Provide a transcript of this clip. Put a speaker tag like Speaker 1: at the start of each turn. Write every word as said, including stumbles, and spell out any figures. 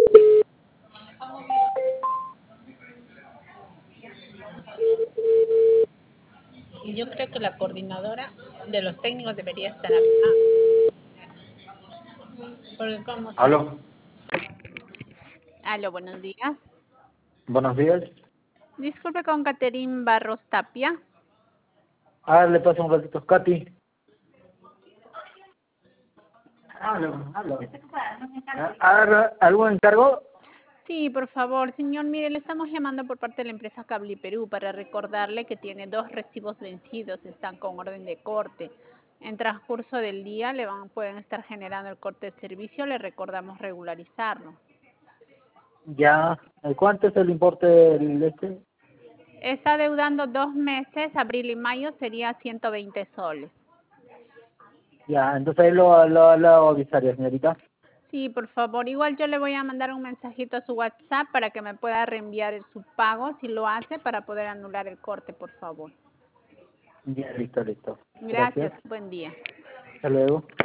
Speaker 1: Y yo creo que la coordinadora de los técnicos debería estar acá. Porque como si...
Speaker 2: Aló,
Speaker 1: Aló, buenos días.
Speaker 2: buenos días.
Speaker 1: Disculpe con Caterín Barros Tapia.
Speaker 2: Ah, le paso un ratito, Katy. Aló, aló. Ah, ¿algún encargo?
Speaker 1: Sí, por favor, señor, mire, le estamos llamando por parte de la empresa Cable Perú para recordarle que tiene dos recibos vencidos, están con orden de corte. En transcurso del día le van, pueden estar generando el corte de servicio, le recordamos regularizarlo.
Speaker 2: Ya. ¿Cuánto es el importe del este?
Speaker 1: Está deudando dos meses, abril y mayo, sería ciento veinte soles.
Speaker 2: Ya, entonces ahí lo, lo, lo avisaría, señorita.
Speaker 1: Sí, por favor. Igual yo le voy a mandar un mensajito a su WhatsApp para que me pueda reenviar su pago, si lo hace, para poder anular el corte, por favor.
Speaker 2: Ya, listo, listo. Gracias.
Speaker 1: Gracias. Buen día.
Speaker 2: Hasta luego.